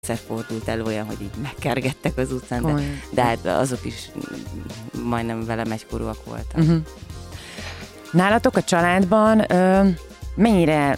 fordult elő olyan, hogy így megkergettek az utcán, de hát azok is majdnem velem egykorúak voltak. Nálatok a családban mennyire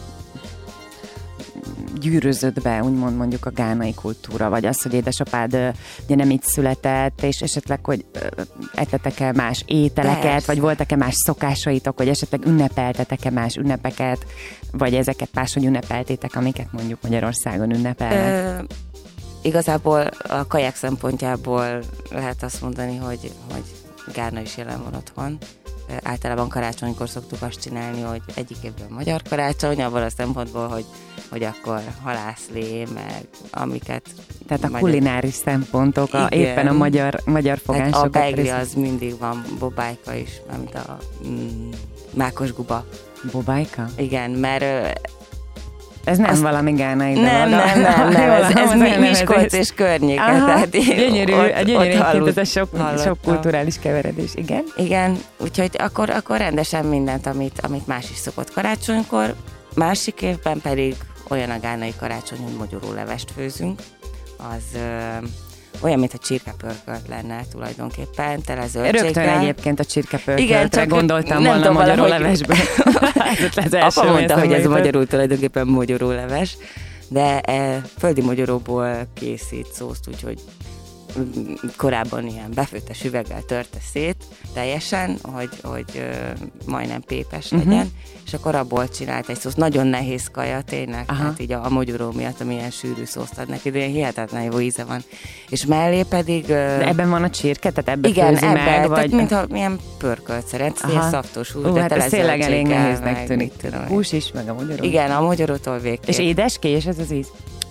gyűrözött be, úgymond mondjuk a gánai kultúra, vagy az, hogy édesapád ugye nem itt született, és esetleg, hogy ettetek-e más ételeket, Persze. vagy voltak-e más szokásaitok, vagy esetleg ünnepeltetek-e más ünnepeket, vagy ezeket máshogy ünnepeltétek, amiket mondjuk Magyarországon ünnepelnek? Igazából a kaják szempontjából lehet azt mondani, hogy gárna is jelen van otthon. Általában karácsonykor szoktuk azt csinálni, hogy egyik évben magyar karácsony, abban a szempontból, hogy akkor halászlé, meg amiket... Tehát a kulináris szempontok, éppen a magyar fogásokat. A beigli az mindig van, bobájka is, mint a mákos guba. Bobájka? Igen, mert... Ez nem valami gánai dolog. Nem, ez Miskolc és környéke. Tehát gyönyörű, ez a sok kulturális keveredés, igen? Igen, úgyhogy akkor rendesen mindent, amit más is szokott karácsonykor. Másik évben pedig olyan a gánai karácsony, hogy mogyorólevest főzünk. Az olyan, mintha csirkepörkölt lenne tulajdonképpen, tele zöldséggel. Rögtön egyébként a csirkepörköltre gondoltam volna a magyarólevesben. Apa mondta, hogy ez magyarul tulajdonképpen mogyoróleves, de földi mogyoróból készít szószt, úgyhogy korábban ilyen befőttes üveggel törte szét teljesen, hogy majdnem pépes legyen, és akkor abból csinált egy szószt. Nagyon nehéz kaja, tényleg, tehát így a mogyoró miatt, ami ilyen sűrű szószt ad neki, de ilyen hihetetlen jó íze van. És mellé pedig... De ebben van a csirke, tehát ebben igen, főzi meg, tehát vagy... mintha milyen pörkölt szerint, ilyen szaftos hús, de hát tele ez tényleg elég nehéznek meg, tűnik. Hús is, meg a mogyoró. Igen, a mogyorótól végképp. És édeskés ez az íz?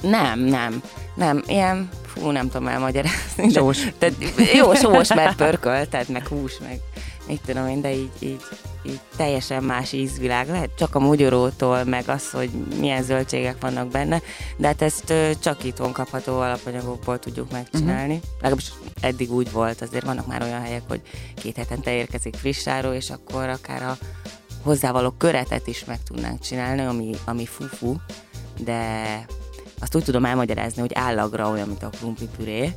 Nem, ilyen, nem tudom elmagyarázni. Sós. Jó, sós, mert pörkölt, tehát meg hús, meg mit tudom én, de így teljesen más ízvilág lehet, csak a mogyorótól, meg az, hogy milyen zöldségek vannak benne, de hát ezt csak itthon kapható alapanyagokból tudjuk megcsinálni. Legalábbis eddig úgy volt, azért vannak már olyan helyek, hogy 2 hetente érkezik friss áru, és akkor akár a hozzávaló köretet is meg tudnánk csinálni, ami fufu, de azt úgy tudom elmagyarázni, hogy állagra olyan, mint a krumplipüré,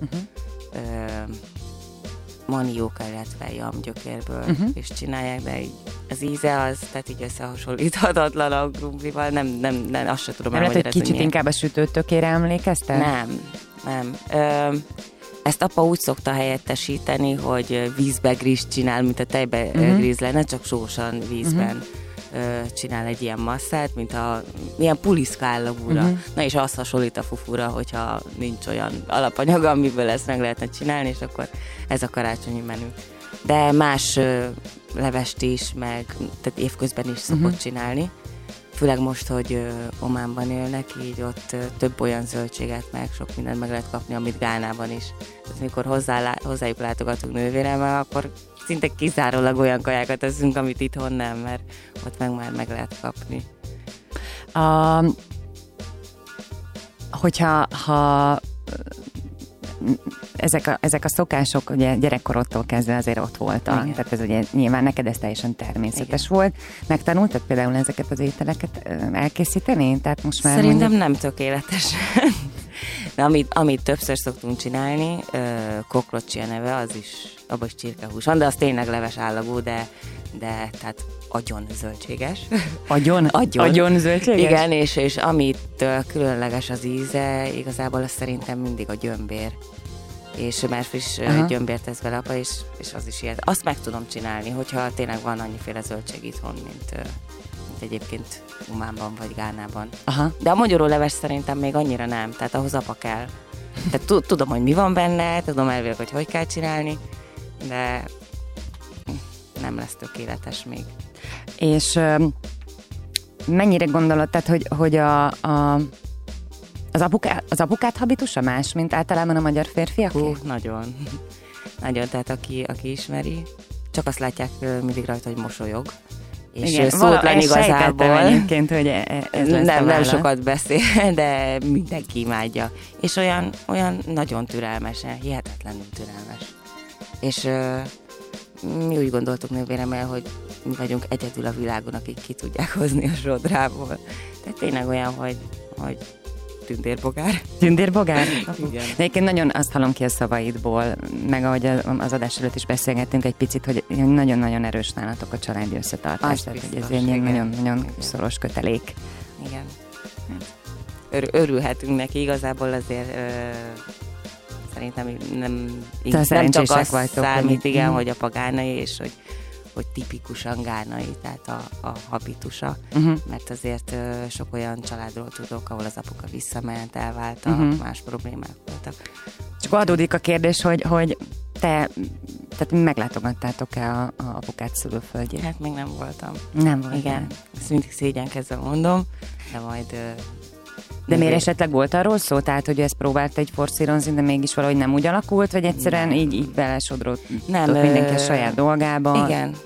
manióka, illetve jamgyökérből is csinálják, de így az íze az, tehát így összehasonlíthatatlan a krumplival, nem, azt sem tudom elmagyarázni. Mert egy kicsit inkább a sütőtökére emlékeztem? Nem. Ezt apa úgy szokta helyettesíteni, hogy vízbe grízt csinál, mint a tejbe gríz lenne, csak sósan vízben csinál egy ilyen masszát, mint ilyen puliszka állagúra. Na és azt hasonlít a fufura, hogyha nincs olyan alapanyaga, amiből ezt meg lehetne csinálni, és akkor ez a karácsonyi menü. De más levest is, meg tehát évközben is szokott csinálni. Főleg most, hogy Ománban élnek, így ott több olyan zöldséget, meg sok mindent meg lehet kapni, amit Gánában is. Tehát mikor hozzájuk látogatunk nővéremmel, akkor szinte kizárólag olyan kajákat eszünk, amit itthon nem, mert ott már meg lehet kapni. Hogyha ezek a szokások ugye gyerekkorodtól kezdve azért ott voltak. Igen. Tehát ez ugye nyilván neked ez teljesen természetes volt. Megtanultad például ezeket az ételeket elkészíteni? Tehát most már szerintem nem tökéletesen. De amit többször szoktunk csinálni, koklocsi a neve, az is, abban is csirkehús van, de az tényleg leves állagú, de tehát agyon zöldséges. Agyon zöldséges? Igen, és amit különleges az íze, igazából az szerintem mindig a gyömbér. És már friss gyömbért tesz vele apa, és az is ilyen. Azt meg tudom csinálni, hogyha tényleg van annyiféle zöldség itthon, mint egyébként Ománban vagy Gánában. De a mogyoróleves szerintem még annyira nem, tehát ahhoz apa kell. Tehát tudom, hogy mi van benne, tudom elvileg, hogy kell csinálni, de nem lesz tökéletes még. És mennyire gondolod, tehát, hogy az apukát habitusa más, mint általában a magyar férfiaké? Nagyon. Nagyon, tehát aki ismeri, csak azt látják mindig rajta, hogy mosolyog. És igen, szótlan igazából. Egyébként, hogy ez nem sokat beszél, de mindenki imádja. És olyan nagyon türelmesen, hihetetlenül türelmes. És mi úgy gondoltuk nővéremmel, hogy mi vagyunk egyedül a világon, akik ki tudják hozni a sodrából. Tehát tényleg olyan, hogy tündérbogár. Tündérbogár? Igen. De egyébként nagyon azt hallom ki a szavaidból, meg ahogy az adás előtt is beszélgettünk egy picit, hogy nagyon-nagyon erős nálatok a családi összetartás. Tehát, hogy ez egy nagyon-nagyon szoros kötelék. Igen. Örülhetünk neki, igazából azért szerintem nem csak azt számít, igen, hogy apa gánai, és hogy tipikusan gánai, tehát a habitusa, mert azért sok olyan családról tudok, ahol az apuka visszament, elváltak, más problémák voltak. Csak adódik a kérdés, hogy tehát meglátogattátok-e a apukát szülőföldjét? Hát még nem voltam. Nem voltam. Igen, ezt mindig szégyenkezve mondom, de majd... De miért esetleg volt arról szó? Tehát, hogy ezt próbált egy forszírozni, de mégis valahogy nem úgy alakult, vagy egyszerűen így belesodrott mindenki a saját dolgába? Igen.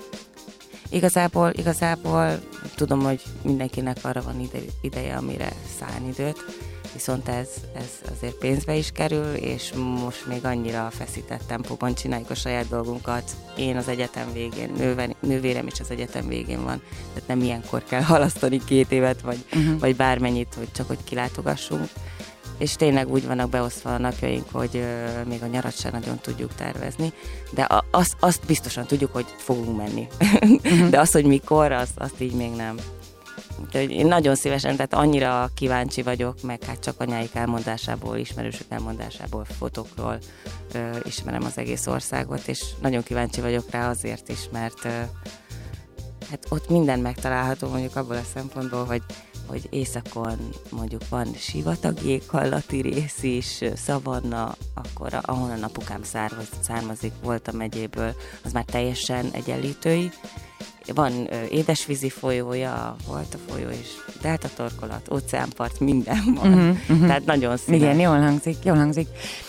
Igazából tudom, hogy mindenkinek arra van ideje, amire szán időt, viszont ez azért pénzbe is kerül, és most még annyira feszített tempóban csináljuk a saját dolgunkat. Én az egyetem végén, nővérem is az egyetem végén van, tehát nem ilyenkor kell halasztani 2 évet, vagy bármennyit, hogy csak hogy kilátogassunk. És tényleg úgy vannak beosztva a napjaink, hogy még a nyarat sem nagyon tudjuk tervezni, de azt biztosan tudjuk, hogy fogunk menni. De az, hogy mikor, azt így még nem. Úgyhogy én nagyon szívesen, tehát annyira kíváncsi vagyok, meg hát csak anyáik elmondásából, ismerősök elmondásából, fotókról ismerem az egész országot, és nagyon kíváncsi vagyok rá azért is, mert hát ott minden megtalálható, mondjuk abból a szempontból, hogy északon mondjuk van sivatag, éghajlati rész is, szavanna, akkor ahonnan apukám származik, volt a megyéből, az már teljesen egyenlítői. Van édesvízi folyója, volt a folyó is, deltatorkolat, óceánpart, minden van. Tehát nagyon színes. Igen, jól hangzik.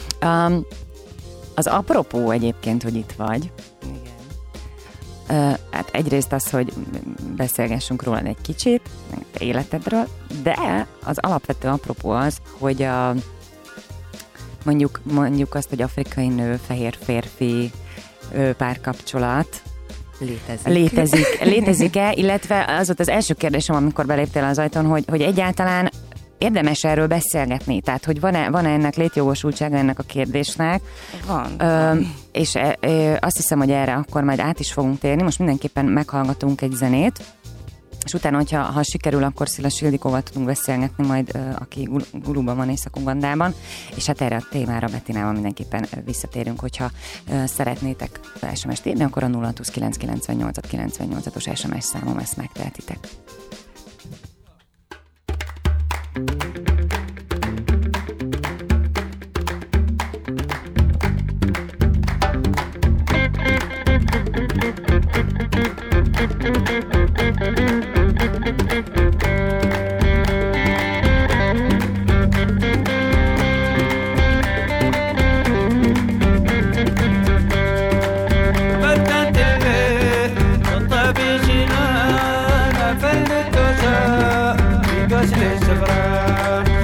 Az apropó egyébként, hogy itt vagy. Igen. Hát egyrészt az, hogy beszélgessünk róla egy kicsit, életedről, de az alapvető apropó az, hogy mondjuk azt, hogy afrikai nő, fehér férfi párkapcsolat létezik-e, illetve az volt az első kérdésem, amikor beléptél az ajtón, hogy egyáltalán érdemes erről beszélgetni, tehát hogy van-e ennek létjogosultsága ennek a kérdésnek. Van. És azt hiszem, hogy erre akkor majd át is fogunk térni. Most mindenképpen meghallgatunk egy zenét, és utána, ha sikerül, akkor Szilas Ildikóval tudunk beszélgetni majd, aki Guluban van, Észak-Ugandában, és hát erre a témára Bettinával mindenképpen visszatérünk, hogyha szeretnétek SMS-t írni, akkor a 02998-98-os SMS számom, ezt megtehetitek. فلتوسا بقصر السفران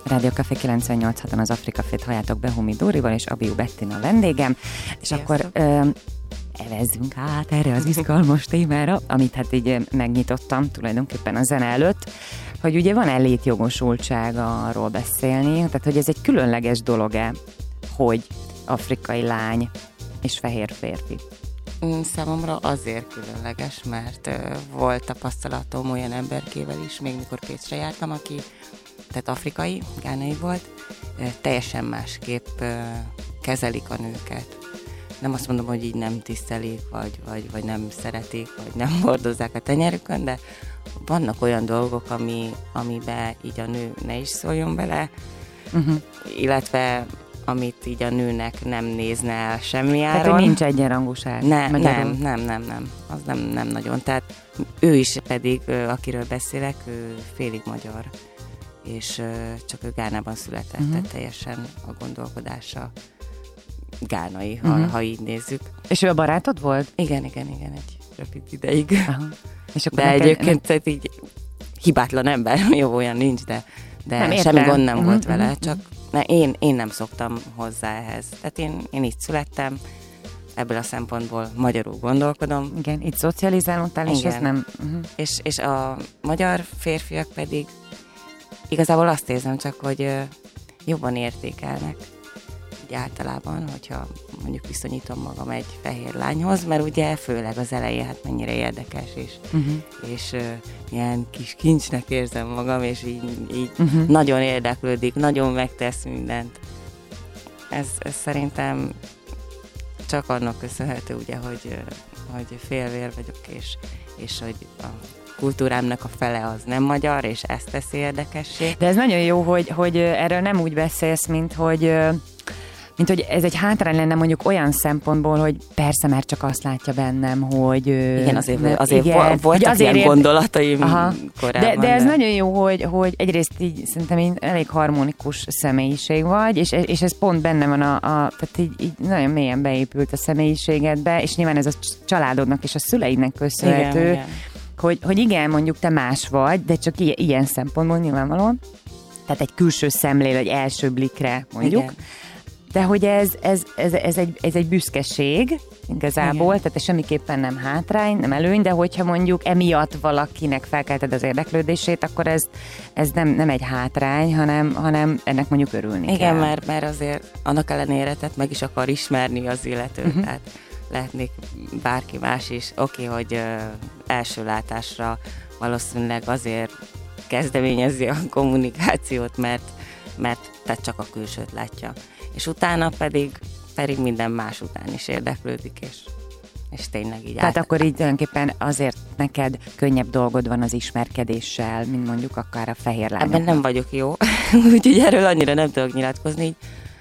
Rádió Café 98.6-on az Afrikafét halljátok Behumi Dórival és Abiu Bettina a vendégem, és Sziasztok. akkor evezzünk át erre az izgalmas témára, amit hát így megnyitottam tulajdonképpen a zene előtt, hogy ugye van-e létjogosultsága arról beszélni, tehát hogy ez egy különleges dolog-e, hogy afrikai lány és fehér férfi. Számomra azért különleges, mert volt tapasztalatom olyan emberkével is, még mikor Pécsre jártam, aki tehát afrikai, gánai volt, teljesen másképp kezelik a nőket. Nem azt mondom, hogy így nem tisztelik, vagy nem szeretik, vagy nem hordozzák a tenyerükön, de vannak olyan dolgok, amiben így a nő ne is szóljon bele, illetve amit így a nőnek nem nézne el semmi áron. Tehát, hogy nincs egyenrangúság. Nem. Az nem nagyon. Tehát ő is pedig, akiről beszélek, ő félig magyar, és csak ő Gánában született, tehát teljesen a gondolkodása gánai, ha így nézzük. És ő a barátod volt? Igen, egy rövid ideig. Aha. És akkor de egyébként tehát így hibátlan ember, jó, olyan nincs, de semmi gond nem volt vele, csak én nem szoktam hozzá ehhez. Tehát én így születtem, ebből a szempontból magyarul gondolkodom. Igen, itt szocializálódtál, és ez nem... És a magyar férfiak pedig igazából azt érzem csak, hogy jobban értékelnek így általában, hogyha mondjuk viszonyítom magam egy fehér lányhoz, mert ugye főleg az elején hát mennyire érdekes, és ilyen kis kincsnek érzem magam, és így nagyon érdeklődik, nagyon megtesz mindent. Ez szerintem csak annak köszönhető, ugye, hogy félvér vagyok, és hogy a kultúrámnak a fele az nem magyar, és ezt teszi érdekessé. De ez nagyon jó, hogy erről nem úgy beszélsz, mint hogy ez egy hátrány lenne mondjuk olyan szempontból, hogy persze már csak azt látja bennem, hogy... Igen, azért voltak ilyen gondolataim korábban. De ez nagyon jó, hogy egyrészt így szerintem így elég harmonikus személyiség vagy, és ez pont benne van tehát így nagyon mélyen beépült a személyiségedbe, és nyilván ez a családodnak és a szüleidnek köszönhető, igen. Hogy igen, mondjuk te más vagy, de csak ilyen szempontból nyilvánvalóan. Tehát egy külső szemlél, egy első blikre mondjuk. Igen. De hogy ez egy büszkeség igazából, igen. Tehát ez semmiképpen nem hátrány, nem előny, de hogyha mondjuk emiatt valakinek felkelted az érdeklődését, akkor ez nem egy hátrány, hanem ennek mondjuk örülni kell. Igen, mert azért annak ellenére tehát meg is akar ismerni az illetőt, tehát lehetnék bárki más is. Oké, hogy első látásra valószínűleg azért kezdeményezi a kommunikációt, mert tehát csak a külsőt látja. És utána pedig minden más után is érdeklődik, és tényleg így Tehát akkor így tulajdonképpen azért neked könnyebb dolgod van az ismerkedéssel, mint mondjuk akár a fehér lányoknak. Ebben nem vagyok jó, úgyhogy erről annyira nem tudok nyilatkozni.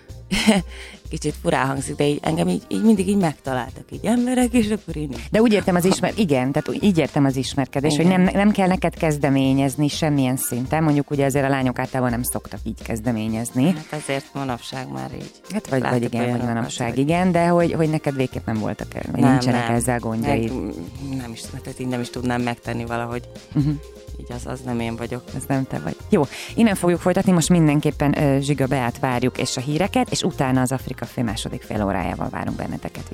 Kicsit furán hangzik, de engem így mindig így megtaláltak így emberek, és akkor én... De úgy értem így értem az ismerkedés, igen. Hogy nem kell neked kezdeményezni semmilyen szinten, mondjuk ugye azért a lányok általában nem szoktak így kezdeményezni. Hát azért manapság már így. Hát vagy igen, vagy manapság igen, de hogy neked végképp nem voltak, vagy nincsenek ezzel gondjaid. Nem is tudnám megtenni valahogy. Így az nem én vagyok. Ez nem te vagy. Jó, innen fogjuk folytatni, most mindenképpen Zsiga Beát várjuk, és a híreket, és utána az Afrikafé második fél órájával várunk benneteket.